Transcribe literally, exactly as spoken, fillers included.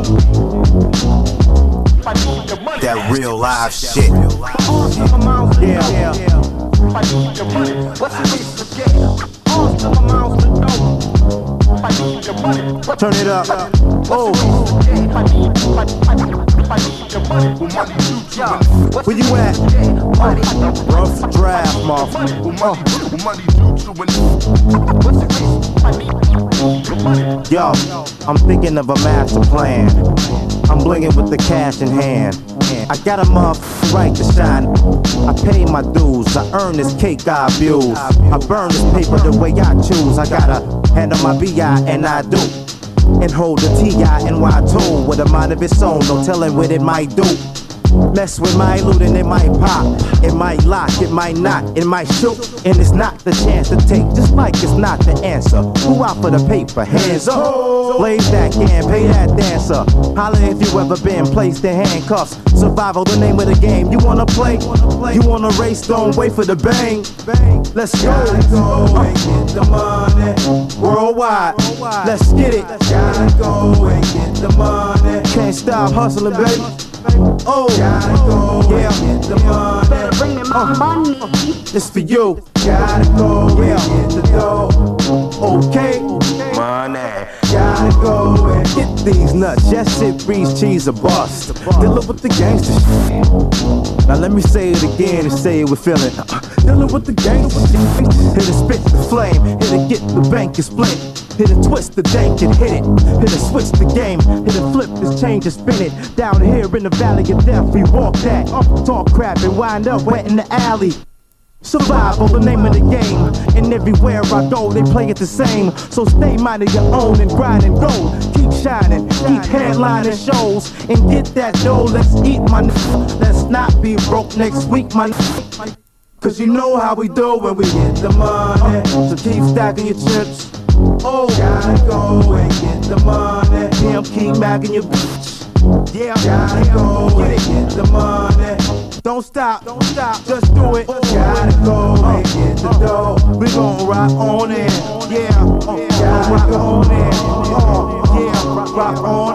That real live shit. Yeah, yeah. What's the reason for getting all the amounts to know? Turn it up. Oh. Where you at? Rough draft, motherfucker. Yo, I'm thinking of a master plan. I'm blinging with the cash in hand. I got a motherfucking right to shine. I pay my dues, I earn this cake I abuse. I burn this paper the way I choose. I gotta handle my B I and I do. And hold the T I N Y two with a mind of its own, no telling what it might do. Mess with my loot and it might pop. It might lock, it might not, it might shoot. And it's not the chance to take, just like it's not the answer. Who out for the paper? Hands up. Blaze that can, pay that dancer. Holla if you ever been placed in handcuffs. Survival, the name of the game. You wanna play? You wanna race? Don't wait for the bang. Let's go. Gotta go and get the money. Worldwide, let's get it. Gotta go and get the money. Can't stop hustling, baby. Oh, Gotta go yeah. and get the money. Better bring me my money. It's for you. Gotta go and get the dough. Okay. Money. Gotta go and Get these nuts, yes it breeds cheese or bust. Dealing with the gangster shit. Now let me say it again and say it with feeling. Dealing with the gangster shit. Hit it, spit the flame. Hit it, get the bank and split. Hit it, twist the dank and hit it. Hit it, switch the game. Hit it, flip this change and spin it. Down here in the valley of death, we walk that. Up, talk crap and wind up wet in the alley. Survival, the name of the game. And everywhere I go, they play it the same. So stay minding your own and grind and go. Keep shining, keep headlining shows. And get that dough, let's eat my n***. Let's not be broke next week, my n***. Cause you know how we do when we get the money. So keep stacking your chips. Oh, Gotta go and get the money. damn, keep macking your bitch. Yeah, Gotta go and get the money. Don't stop, don't stop, just do it. Gotta go and get the dough. We gon' rock on it, yeah. Uh, Gotta rock go on it, uh, yeah. Rock, rock on